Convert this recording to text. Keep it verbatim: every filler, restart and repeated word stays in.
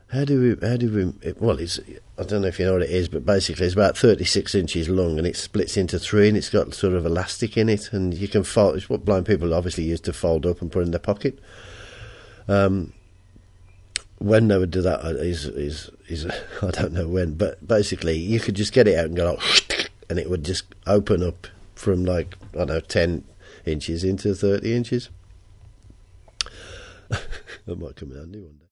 How do we? How do we? It, well, it's. I don't know if you know what it is, but basically it's about thirty-six inches long, and it splits into three, and it's got sort of elastic in it, and you can fold. It's what blind people obviously use to fold up and put in their pocket. Um, when they would do that is is is I don't know when, but basically you could just get it out and go like, and it would just open up from like I don't know ten inches into thirty inches. That might come in handy one day.